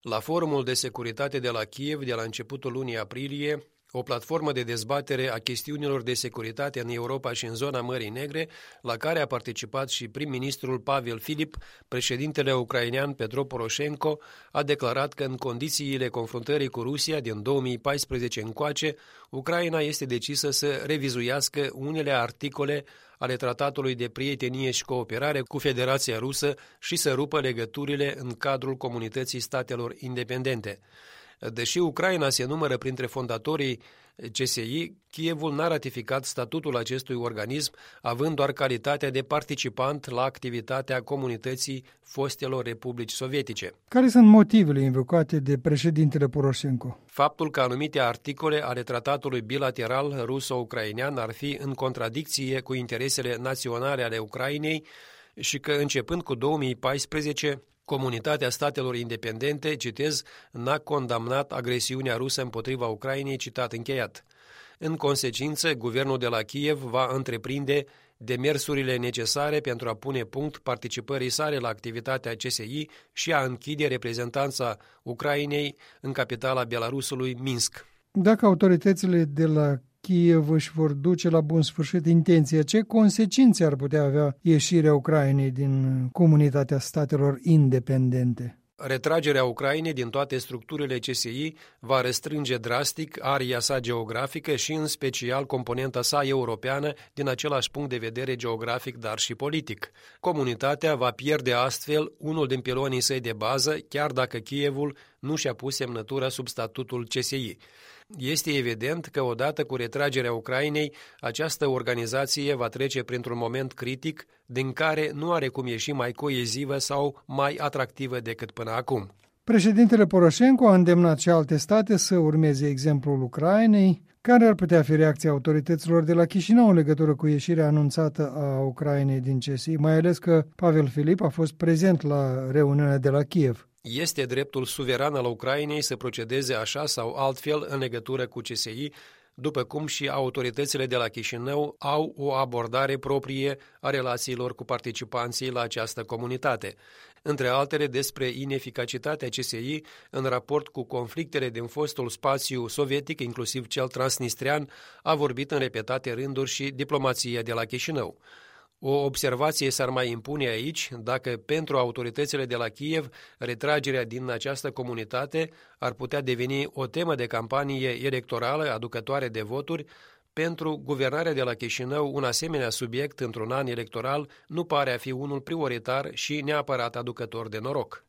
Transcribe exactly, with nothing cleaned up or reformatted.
La Forumul de Securitate de la Kiev, de la începutul lunii aprilie, o platformă de dezbatere a chestiunilor de securitate în Europa și în zona Mării Negre, la care a participat și prim-ministrul Pavel Filip, președintele ucrainean Petro Poroșenko a declarat că în condițiile confruntării cu Rusia din două mii paisprezece încoace, Ucraina este decisă să revizuiască unele articole ale Tratatului de Prietenie și Cooperare cu Federația Rusă și să rupă legăturile în cadrul comunității statelor independente. Deși Ucraina se numără printre fondatorii C S I, Kievul n-a ratificat statutul acestui organism, având doar calitatea de participant la activitatea comunității fostelor republici sovietice. Care sunt motivele invocate de președintele Poroșenko? Faptul că anumite articole ale tratatului bilateral ruso-ucrainean ar fi în contradicție cu interesele naționale ale Ucrainei și că, începând cu două mii paisprezece, Comunitatea statelor independente, citez, n-a condamnat agresiunea rusă împotriva Ucrainei, citat încheiat. În consecință, guvernul de la Kiev va întreprinde demersurile necesare pentru a pune punct participării sale la activitatea C S I și a închide reprezentanța Ucrainei în capitala Belarusului, Minsk. Dacă autoritățile de la Kiev își vor duce la bun sfârșit intenția, ce consecințe ar putea avea ieșirea Ucrainei din comunitatea statelor independente? Retragerea Ucrainei din toate structurile C S I va restrânge drastic aria sa geografică și în special componenta sa europeană din același punct de vedere geografic, dar și politic. Comunitatea va pierde astfel unul din pilonii săi de bază, chiar dacă Kievul nu și-a pus semnătura sub statutul C S I. Este evident că odată cu retragerea Ucrainei, această organizație va trece printr-un moment critic din care nu are cum ieși mai coezivă sau mai atractivă decât până acum. Președintele Poroșenko a îndemnat și alte state să urmeze exemplul Ucrainei. Care ar putea fi reacția autorităților de la Chișinău în legătură cu ieșirea anunțată a Ucrainei din C S I, mai ales că Pavel Filip a fost prezent la reuniunea de la Kiev? Este dreptul suveran al Ucrainei să procedeze așa sau altfel în legătură cu C S I, după cum și autoritățile de la Chișinău au o abordare proprie a relațiilor cu participanții la această comunitate. Între altele, despre ineficacitatea C S I în raport cu conflictele din fostul spațiu sovietic, inclusiv cel transnistrean, a vorbit în repetate rânduri și diplomația de la Chișinău. O observație s-ar mai impune aici dacă pentru autoritățile de la Kiev retragerea din această comunitate ar putea deveni o temă de campanie electorală aducătoare de voturi. Pentru guvernarea de la Chișinău, un asemenea subiect într-un an electoral nu pare a fi unul prioritar și neapărat aducător de noroc.